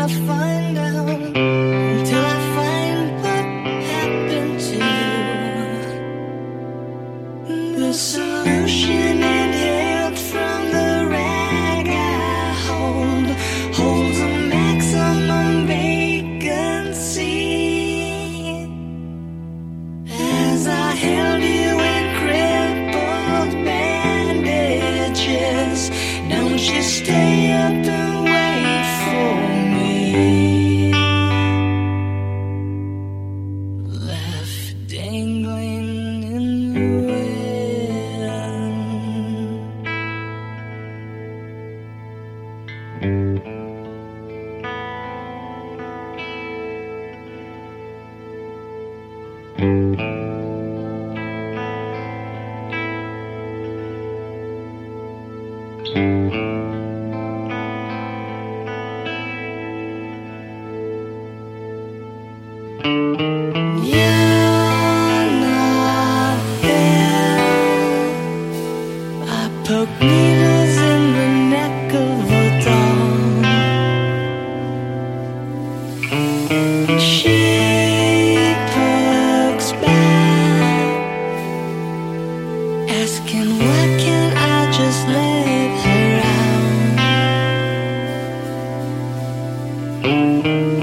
I find out, until I find what happened to you. The solution inhaled from the rag I hold holds a maximum vacancy. As I held you in crippled bandages, don't you stay up and wait for me. Left dangling in the You're not there. I poke needles in the neck of a doll. She pokes back, asking why can't I just let her out.